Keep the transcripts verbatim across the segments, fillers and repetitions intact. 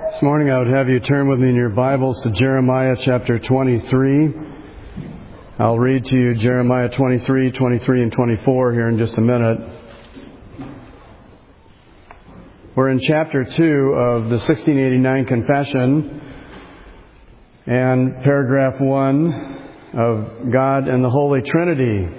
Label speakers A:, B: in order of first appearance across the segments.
A: This morning I would have you turn with me in your Bibles to Jeremiah chapter twenty-three. I'll read to you Jeremiah twenty-three, twenty-three, and twenty-four here in just a minute. We're in chapter two of the sixteen eighty-nine Confession and paragraph one of God and the Holy Trinity.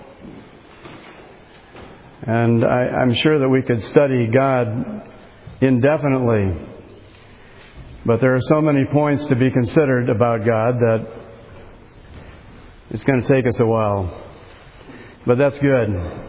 A: And I, I'm sure that we could study God indefinitely. But there are so many points to be considered about God that it's going to take us a while. But that's good.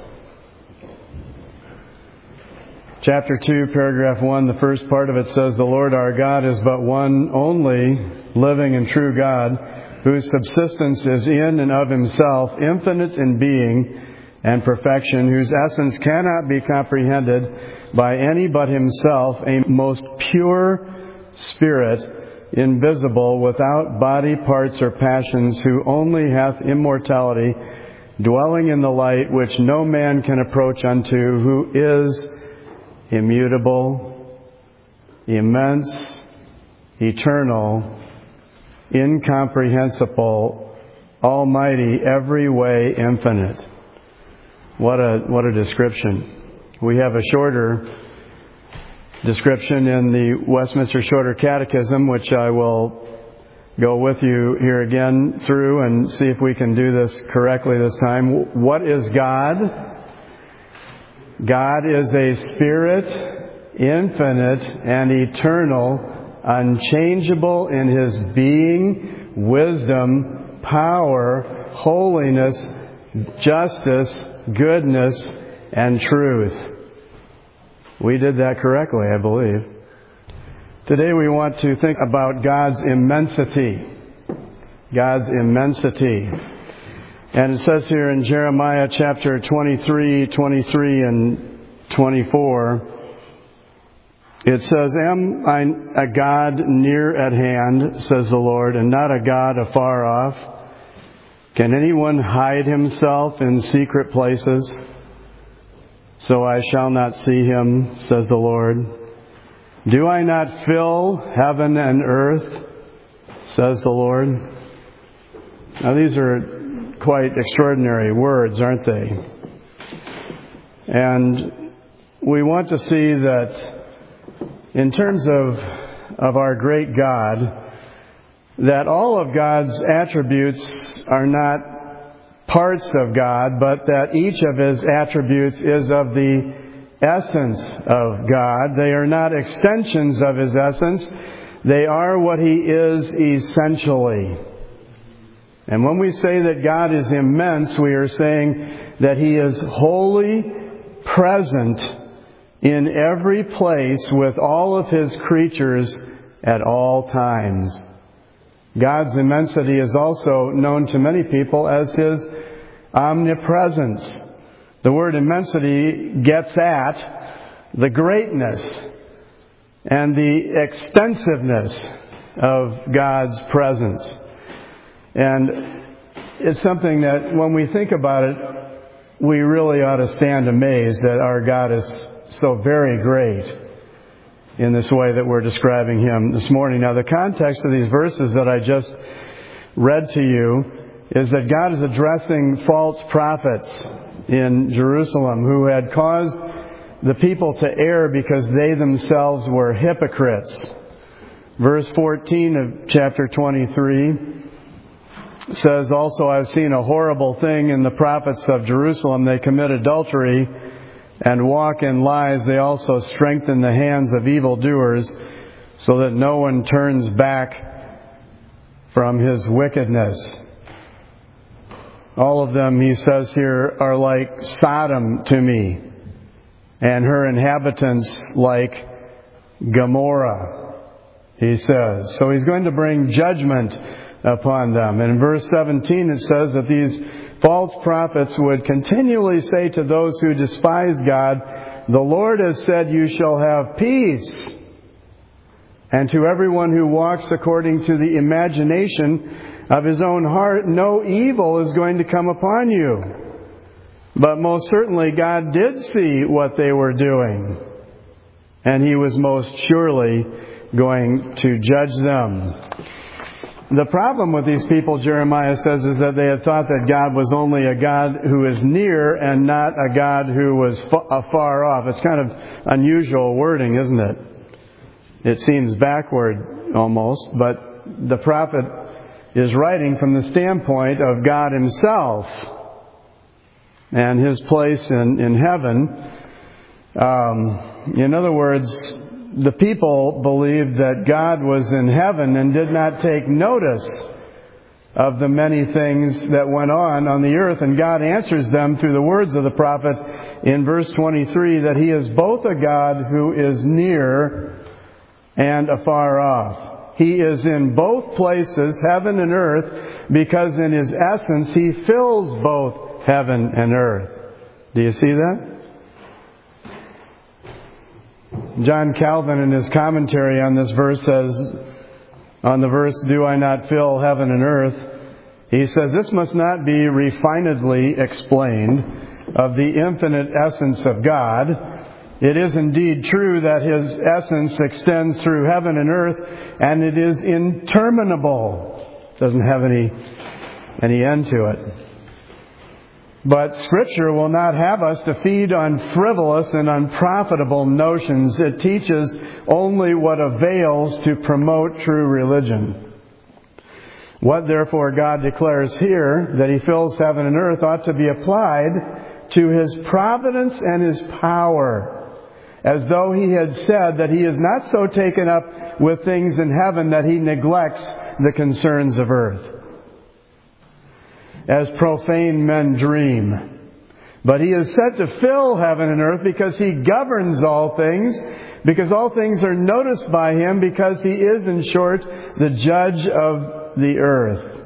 A: Chapter two, paragraph one, the first part of it says, "The Lord our God is but one only, living and true God, whose subsistence is in and of Himself, infinite in being and perfection, whose essence cannot be comprehended by any but Himself, a most pure Spirit, invisible, without body, parts, or passions, who only hath immortality, dwelling in the light, which no man can approach unto, who is immutable, immense, eternal, incomprehensible, almighty, every way infinite." What a what a description. We have a shorter description in the Westminster Shorter Catechism, which I will go with you here again through and see if we can do this correctly this time. What is God? God is a spirit, infinite and eternal, unchangeable in His being, wisdom, power, holiness, justice, goodness, and truth. We did that correctly, I believe. Today we want to think about God's immensity. God's immensity. And it says here in Jeremiah chapter twenty-three, twenty-three, and twenty-four, it says, "Am I a God near at hand, says the Lord, and not a God afar off? Can anyone hide himself in secret places? So I shall not see Him, says the Lord. Do I not fill heaven and earth, says the Lord?" Now these are quite extraordinary words, aren't they? And we want to see that in terms of, of our great God, that all of God's attributes are not parts of God, but that each of His attributes is of the essence of God. They are not extensions of His essence. They are what He is essentially. And when we say that God is immense, we are saying that He is wholly present in every place with all of His creatures at all times. God's immensity is also known to many people as His omnipresence. The word immensity gets at the greatness and the extensiveness of God's presence. And it's something that when we think about it, we really ought to stand amazed that our God is so very great in this way that we're describing Him this morning. Now, the context of these verses that I just read to you is that God is addressing false prophets in Jerusalem who had caused the people to err because they themselves were hypocrites. Verse fourteen of chapter twenty-three says, "Also I've seen a horrible thing in the prophets of Jerusalem. They commit adultery and walk in lies. They also strengthen the hands of evildoers, so that no one turns back from his wickedness." All of them, he says here, are like Sodom to me, and her inhabitants like Gomorrah, he says. So he's going to bring judgment upon them. And in verse seventeen it says that these false prophets would continually say to those who despise God, "The Lord has said you shall have peace." And to everyone who walks according to the imagination of his own heart, no evil is going to come upon you. But most certainly God did see what they were doing. And He was most surely going to judge them. The problem with these people, Jeremiah says, is that they had thought that God was only a God who is near and not a God who was afar off. It's kind of unusual wording, isn't it? It seems backward almost, but the prophet is writing from the standpoint of God Himself and His place in, in heaven. Um, in other words, the people believed that God was in heaven and did not take notice of the many things that went on on the earth. And God answers them through the words of the prophet in verse twenty-three that He is both a God who is near and afar off. He is in both places, heaven and earth, because in His essence He fills both heaven and earth. Do you see that? John Calvin, in his commentary on this verse, says, on the verse, "Do I not fill heaven and earth?" he says, "This must not be refinedly explained of the infinite essence of God. It is indeed true that His essence extends through heaven and earth, and it is interminable." Doesn't have any, any end to it. But Scripture will not have us to feed on frivolous and unprofitable notions. It teaches only what avails to promote true religion. What therefore God declares here, that He fills heaven and earth, ought to be applied to His providence and His power, as though He had said that He is not so taken up with things in heaven that He neglects the concerns of earth, as profane men dream. But He is set to fill heaven and earth because He governs all things, because all things are noticed by Him, because He is, in short, the judge of the earth.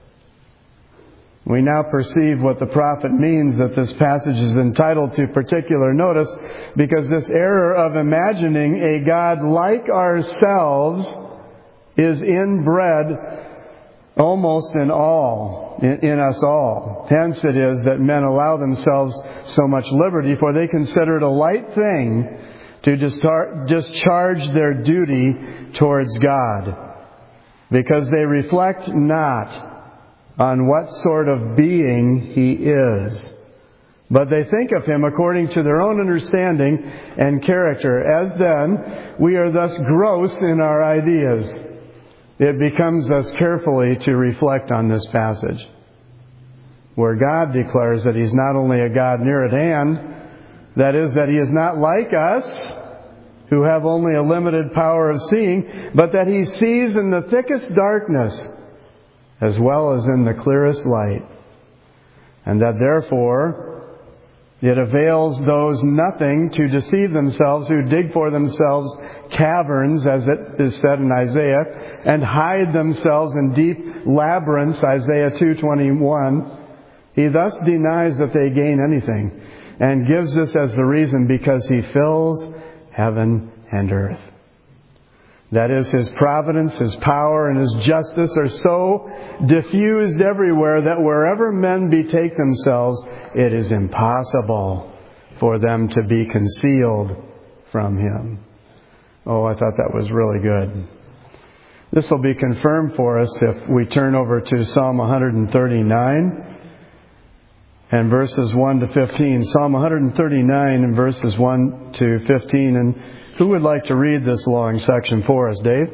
A: We now perceive what the prophet means that this passage is entitled to particular notice, because this error of imagining a God like ourselves is inbred almost in all, in, in us all. Hence it is that men allow themselves so much liberty, for they consider it a light thing to discharge their duty towards God, because they reflect not on what sort of being He is, but they think of Him according to their own understanding and character. As then, we are thus gross in our ideas. It becomes us carefully to reflect on this passage, where God declares that He's not only a God near at hand, that is, that He is not like us, who have only a limited power of seeing, but that He sees in the thickest darkness as well as in the clearest light, and that therefore it avails those nothing to deceive themselves who dig for themselves caverns, as it is said in Isaiah, and hide themselves in deep labyrinths, Isaiah two twenty-one. He thus denies that they gain anything, and gives this as the reason, because He fills heaven and earth. That is, His providence, His power, and His justice are so diffused everywhere that wherever men betake themselves, it is impossible for them to be concealed from Him. Oh, I thought that was really good. This will be confirmed for us if we turn over to Psalm one thirty-nine and verses one to fifteen. Psalm one thirty-nine and verses one to fifteen. And who would like to read this long section for us, Dave?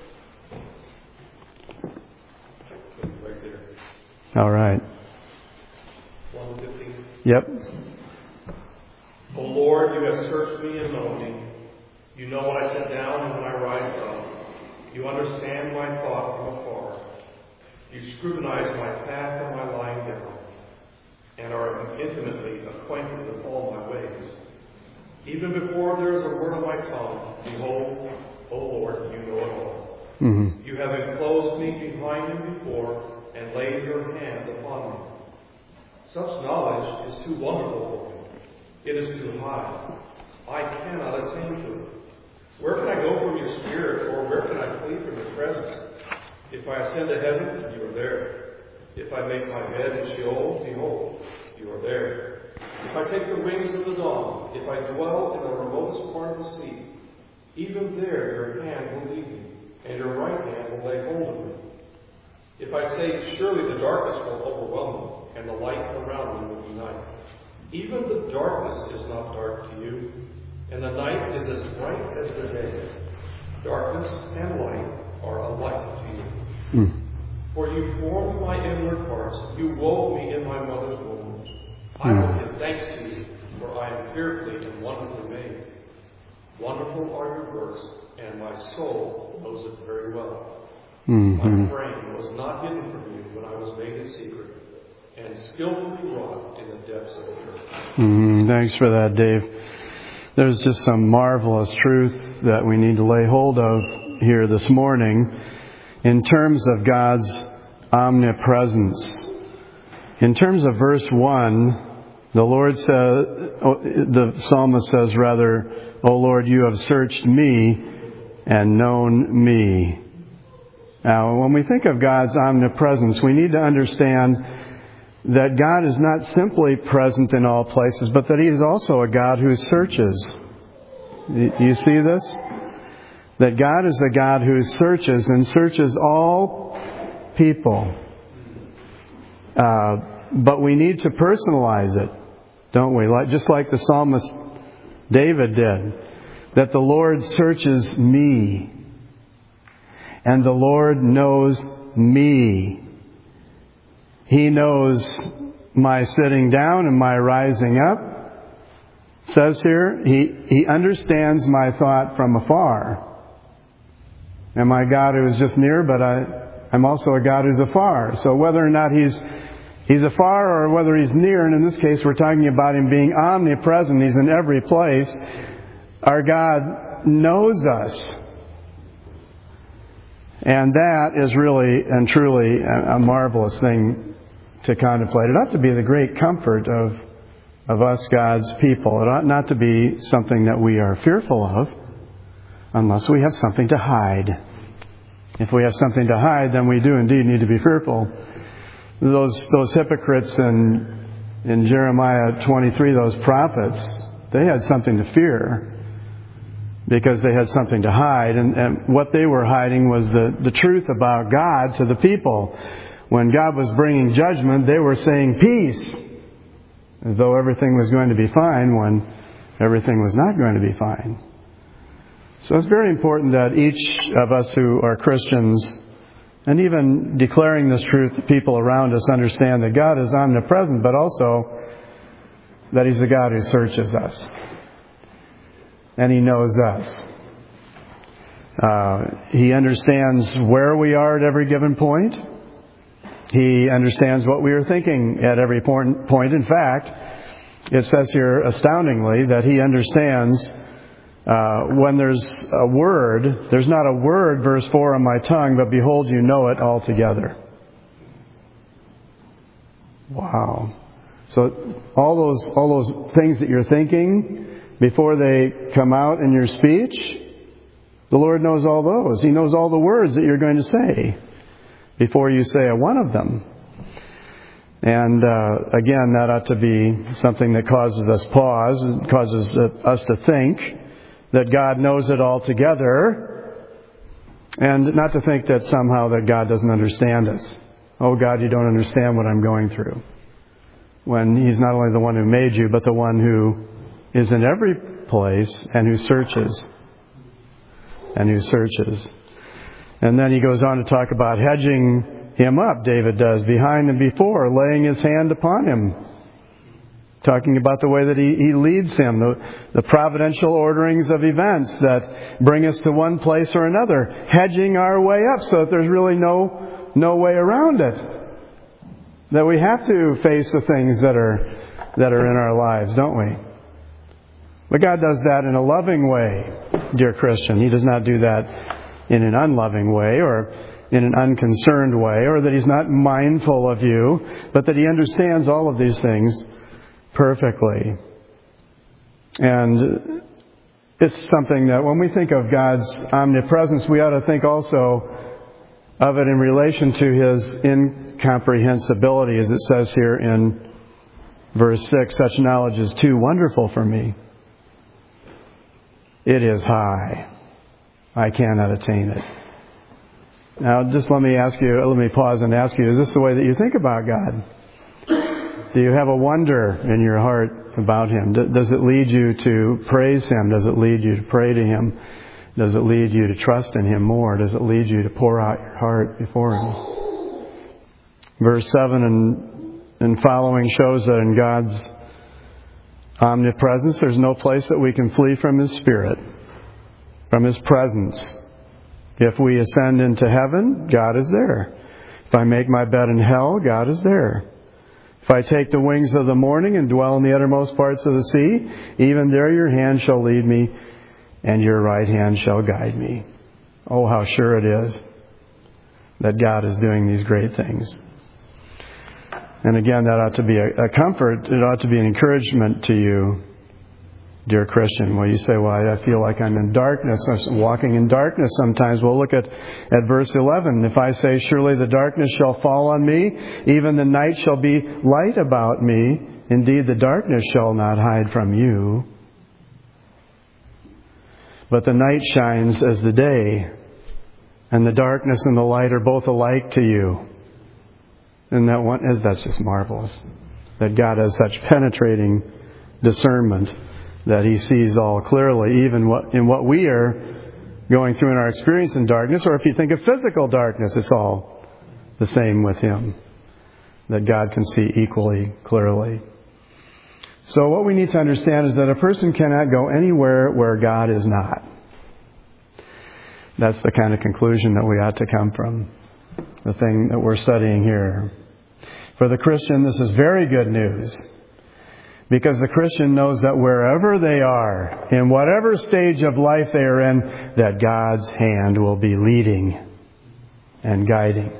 B: Right there.
A: All right.
B: one fifteen.
A: Yep.
B: O Lord, You have searched me and known me. You know when I sit down and when I rise up. You understand my thought from afar. You scrutinize my path and my lying down, and are intimately acquainted with all my ways. Even before there is a word on my tongue, behold, O Lord, You know it all. Mm-hmm. You have enclosed me behind and before, and laid Your hand upon me. Such knowledge is too wonderful for me. It is too high. I cannot attain to it. Where can I go from Your Spirit, or where can I flee from Your presence? If I ascend to heaven, You are there. If I make my bed in Sheol, behold, You are there. If I take the wings of the dawn, if I dwell in the remotest part of the sea, Even there your hand will lead me, and your right hand will lay hold of me. If I say, surely the darkness will overwhelm me, and the light around me will be night. Even the darkness is not dark to you, and the night is as bright as the day. Darkness and light are alike to you. Mm. For you formed my inward parts, you wove me in my mother's womb. Mm. I will give thanks to you, for I am fearfully and wonderfully made. Wonderful are your works, and my soul knows it very well. Mm-hmm. My frame was not hidden from you when I was made in secret, and skillfully wrought in the depths of the earth.
A: Mm, thanks for that, Dave. There's just some marvelous truth that we need to lay hold of here this morning in terms of God's omnipresence. In terms of verse one, the Lord says, the psalmist says rather, O Lord, you have searched me and known me. Now, when we think of God's omnipresence, we need to understand that God is not simply present in all places, but that He is also a God who searches. You see this? That God is a God who searches and searches all people. Uh, but we need to personalize it, don't we? Like, just like the psalmist David did. That the Lord searches me. And the Lord knows me. He knows my sitting down and my rising up. It says here, he, he understands my thought from afar. And my God who is just near, but I, I'm also a God who's afar. So whether or not He's He's afar or whether He's near, and in this case we're talking about Him being omnipresent, He's in every place, our God knows us. And that is really and truly a marvelous thing to contemplate. It ought to be the great comfort of, of us, God's people. It ought not to be something that we are fearful of unless we have something to hide. If we have something to hide, then we do indeed need to be fearful. Those those hypocrites in in Jeremiah twenty-three, those prophets, they had something to fear because they had something to hide. And, and what they were hiding was the, the truth about God to the people. When God was bringing judgment, they were saying peace, as though everything was going to be fine when everything was not going to be fine. So it's very important that each of us who are Christians, and even declaring this truth to people around us, understand that God is omnipresent, but also that He's a God who searches us. And He knows us. Uh, he understands where we are at every given point. He understands what we are thinking at every point. In fact, it says here astoundingly that He understands Uh, when there's a word, there's not a word, verse four, on my tongue, but behold, you know it altogether. Wow. So all those all those things that you're thinking before they come out in your speech, the Lord knows all those. He knows all the words that you're going to say before you say a one of them. And uh, again, that ought to be something that causes us pause and causes us to think that God knows it all together, and not to think that somehow that God doesn't understand us. Oh God, you don't understand what I'm going through. When He's not only the one who made you, but the one who is in every place and who searches. And who searches. And then He goes on to talk about hedging him up, David does, behind and before, laying His hand upon him. Talking about the way that he, he leads him, the, the providential orderings of events that bring us to one place or another, hedging our way up so that there's really no no way around it. That we have to face the things that are that are in our lives, don't we? But God does that in a loving way, dear Christian. He does not do that in an unloving way or in an unconcerned way, or that He's not mindful of you, but that He understands all of these things perfectly. And it's something that when we think of God's omnipresence, we ought to think also of it in relation to His incomprehensibility, as it says here in verse six, such knowledge is too wonderful for me. It is high. I cannot attain it. Now, just let me ask you, let me pause and ask you, is this the way that you think about God? Do you have a wonder in your heart about Him? Does it lead you to praise Him? Does it lead you to pray to Him? Does it lead you to trust in Him more? Does it lead you to pour out your heart before Him? Verse seven and, and following shows that in God's omnipresence, there's no place that we can flee from His Spirit, from His presence. If we ascend into heaven, God is there. If I make my bed in hell, God is there. If I take the wings of the morning and dwell in the uttermost parts of the sea, even there your hand shall lead me, and your right hand shall guide me. Oh, how sure it is that God is doing these great things. And again, that ought to be a, a comfort. It ought to be an encouragement to you, dear Christian. Well, you say, well, I feel like I'm in darkness. I'm walking in darkness sometimes. Well, look at, at verse eleven. If I say, surely the darkness shall fall on me, even the night shall be light about me. Indeed, the darkness shall not hide from you. But the night shines as the day, and the darkness and the light are both alike to you. And that one is that's just marvelous. That God has such penetrating discernment that He sees all clearly, even what, in what we are going through in our experience in darkness, or if you think of physical darkness, it's all the same with Him. That God can see equally clearly. So what we need to understand is that a person cannot go anywhere where God is not. That's the kind of conclusion that we ought to come from, the thing that we're studying here. For the Christian, this is very good news. Because the Christian knows that wherever they are, in whatever stage of life they are in, that God's hand will be leading and guiding.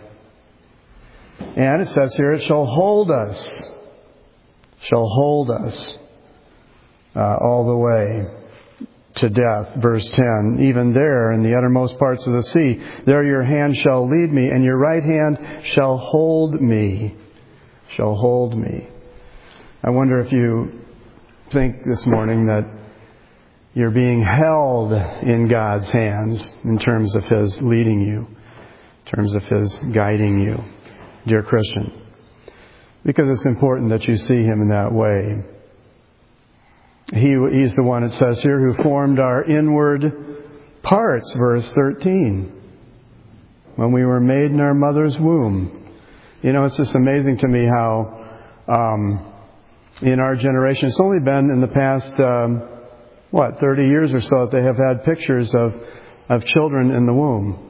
A: And it says here, it shall hold us. Shall hold us uh, all the way to death. Verse ten, even there in the uttermost parts of the sea, there your hand shall lead me, and your right hand shall hold me. Shall hold me. I wonder if you think this morning that you're being held in God's hands in terms of His leading you, in terms of His guiding you, dear Christian. Because it's important that you see Him in that way. He, he's the one, it says here, who formed our inward parts, verse thirteen. When we were made in our mother's womb. You know, it's just amazing to me how um, in our generation, it's only been in the past, um, what, thirty years or so that they have had pictures of, of children in the womb.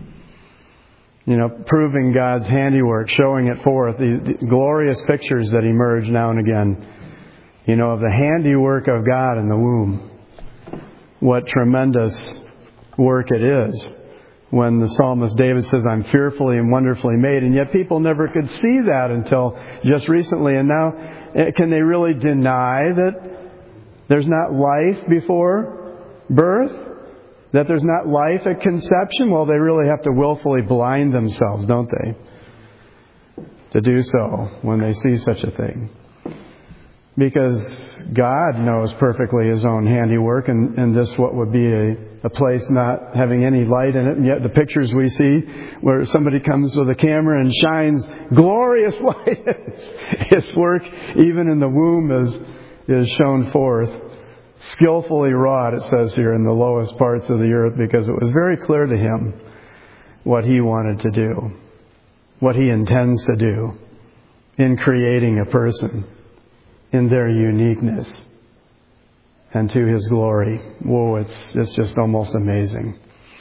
A: You know, proving God's handiwork, showing it forth, these glorious pictures that emerge now and again, you know, of the handiwork of God in the womb. What tremendous work it is when the psalmist David says, I'm fearfully and wonderfully made, and yet people never could see that until just recently. And now, can they really deny that there's not life before birth? That there's not life at conception? Well, they really have to willfully blind themselves, don't they? To do so when they see such a thing. Because God knows perfectly His own handiwork, and, and this what would be a, a place not having any light in it. And yet the pictures we see where somebody comes with a camera and shines glorious light, His work even in the womb is, is shown forth. Skillfully wrought, it says here, in the lowest parts of the earth, because it was very clear to Him what He wanted to do, what He intends to do in creating a person in their uniqueness and to His glory. Whoa, it's it's just almost amazing.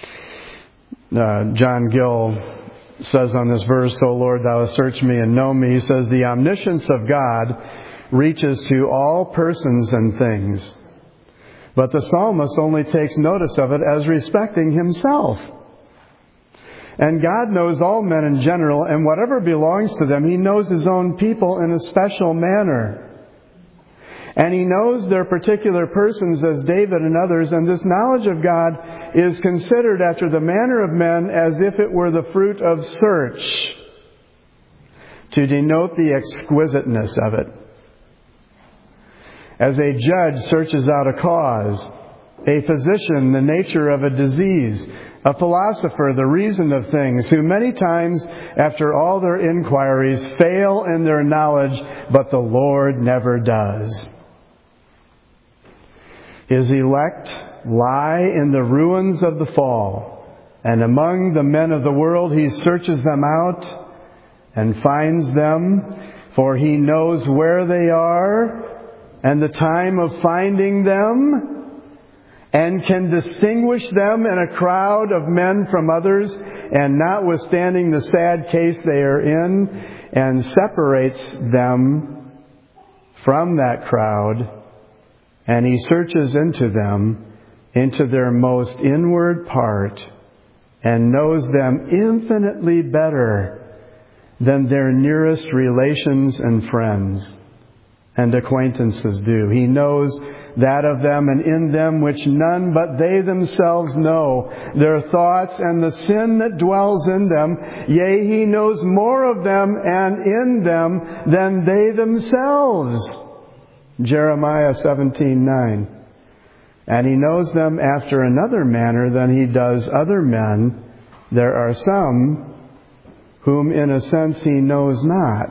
A: Uh, John Gill says on this verse, O Lord, Thou hast searched me and known me. He says, the omniscience of God reaches to all persons and things. But the psalmist only takes notice of it as respecting himself. And God knows all men in general, and whatever belongs to them, He knows His own people in a special manner. And He knows their particular persons as David and others, and this knowledge of God is considered after the manner of men as if it were the fruit of search, to denote the exquisiteness of it. As a judge searches out a cause a physician the nature of a disease, a philosopher the reason of things, who many times after all their inquiries fail in their knowledge, but the Lord never does. His elect lie in the ruins of the fall, and among the men of the world He searches them out and finds them, for He knows where they are and the time of finding them, and can distinguish them in a crowd of men from others, and notwithstanding the sad case they are in, and separates them from that crowd, and He searches into them, into their most inward part, and knows them infinitely better than their nearest relations and friends and acquaintances do. He knows that of them and in them which none but they themselves know, their thoughts and the sin that dwells in them. Yea, He knows more of them and in them than they themselves. Jeremiah seventeen nine. And He knows them after another manner than He does other men. There are some whom in a sense He knows not.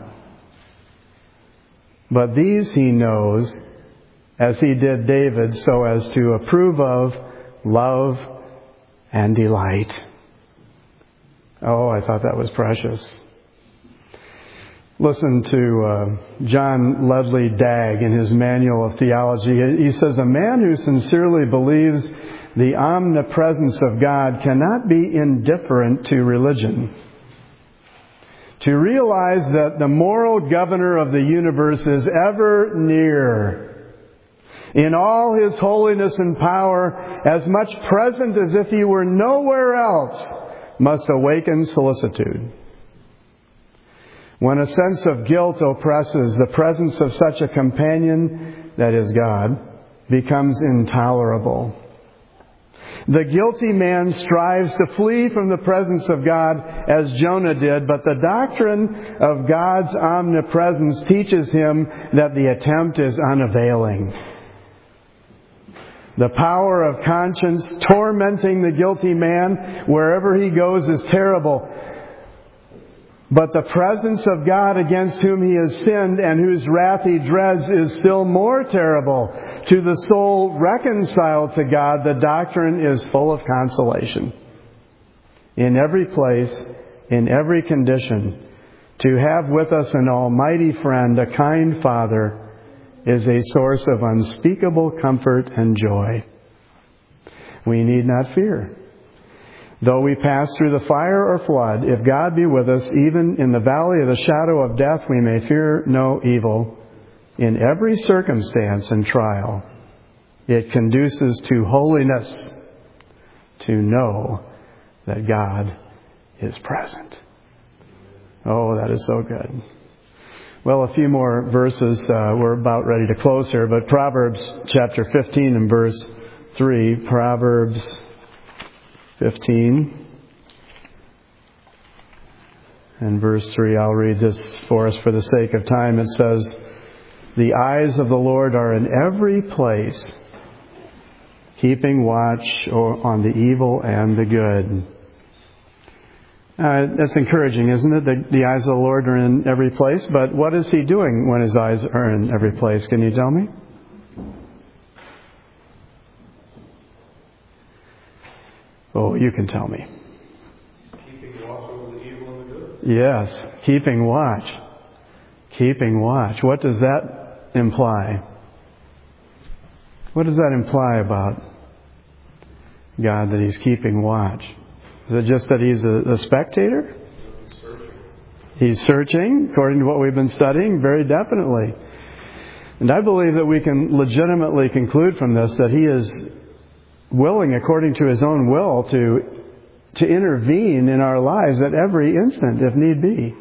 A: But these He knows, as He did David, so as to approve of, love, and delight. Oh, I thought that was precious. Listen to uh, John Ledley Dagg in his Manual of Theology. He says, a man who sincerely believes the omnipresence of God cannot be indifferent to religion. To realize that the moral governor of the universe is ever near, in all His holiness and power, as much present as if He were nowhere else, must awaken solicitude. When a sense of guilt oppresses, the presence of such a companion, that is God, becomes intolerable. The guilty man strives to flee from the presence of God as Jonah did, but the doctrine of God's omnipresence teaches him that the attempt is unavailing. The power of conscience tormenting the guilty man wherever he goes is terrible. But the presence of God against whom he has sinned and whose wrath he dreads is still more terrible. To the soul reconciled to God, the doctrine is full of consolation. In every place, in every condition, to have with us an almighty friend, a kind Father, is a source of unspeakable comfort and joy. We need not fear. Though we pass through the fire or flood, if God be with us, even in the valley of the shadow of death, we may fear no evil. In every circumstance and trial, it conduces to holiness, to know that God is present. Oh, that is so good. Well, a few more verses. Uh, we're about ready to close here, but Proverbs chapter fifteen and verse three. Proverbs fifteen and verse three. I'll read this for us for the sake of time. It says, the eyes of the Lord are in every place, keeping watch on the evil and the good. Uh, that's encouraging, isn't it? The, the eyes of the Lord are in every place. But what is He doing when His eyes are in every place? Can you tell me? Oh, you can tell me.
B: Keeping watch over the evil and the good.
A: Yes, keeping watch. Keeping watch. What does that imply? What does that imply about God, that He's keeping watch? Is it just that He's a, a spectator?
B: Searching.
A: He's searching, according to what we've been studying, very definitely. And I believe that we can legitimately conclude from this that He is willing, according to His own will, to, to intervene in our lives at every instant, if need be.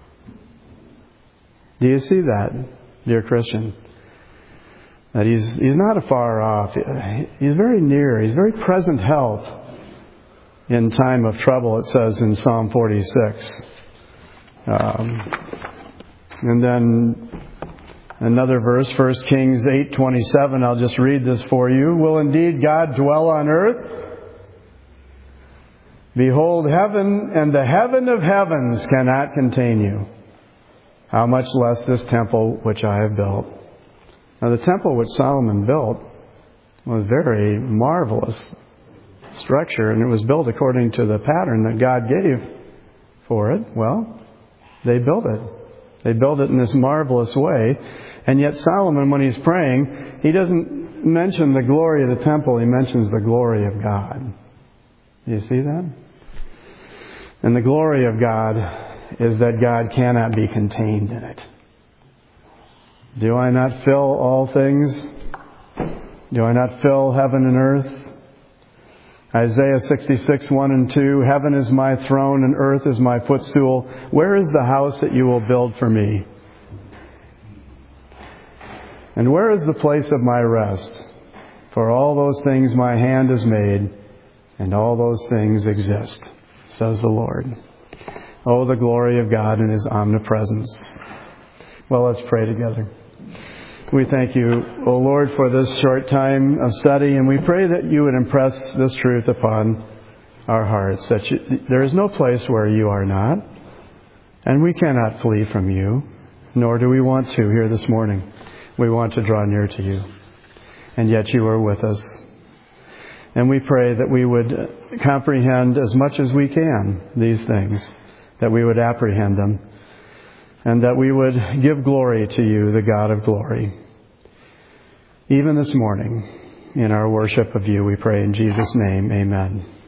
A: Do you see that, dear Christian? That He's, he's not afar off. He's very near. He's very present help in time of trouble, it says in Psalm forty-six. Um, and then Another verse, First Kings eight twenty-seven. I'll just read this for you. Will indeed God dwell on earth? Behold, heaven and the heaven of heavens cannot contain you. How much less this temple which I have built. Now the temple which Solomon built was very marvelous structure, and it was built according to the pattern that God gave for it. Well, they built it. They built it in this marvelous way. And yet Solomon, when he's praying, he doesn't mention the glory of the temple. He mentions the glory of God. Do you see that? And the glory of God is that God cannot be contained in it. Do I not fill all things? Do I not fill heaven and earth? Isaiah sixty-six, one and two, heaven is my throne and earth is my footstool. Where is the house that you will build for me? And where is the place of my rest? For all those things my hand has made, and all those things exist, says the Lord. Oh, the glory of God and His omnipresence. Well, let's pray together. We thank you, O Lord, for this short time of study, and we pray that you would impress this truth upon our hearts, that you, there is no place where you are not, and we cannot flee from you, nor do we want to here this morning. We want to draw near to you, and yet you are with us. And we pray that we would comprehend as much as we can these things, that we would apprehend them, and that we would give glory to you, the God of glory. Even this morning, in our worship of you, we pray in Jesus' name, amen.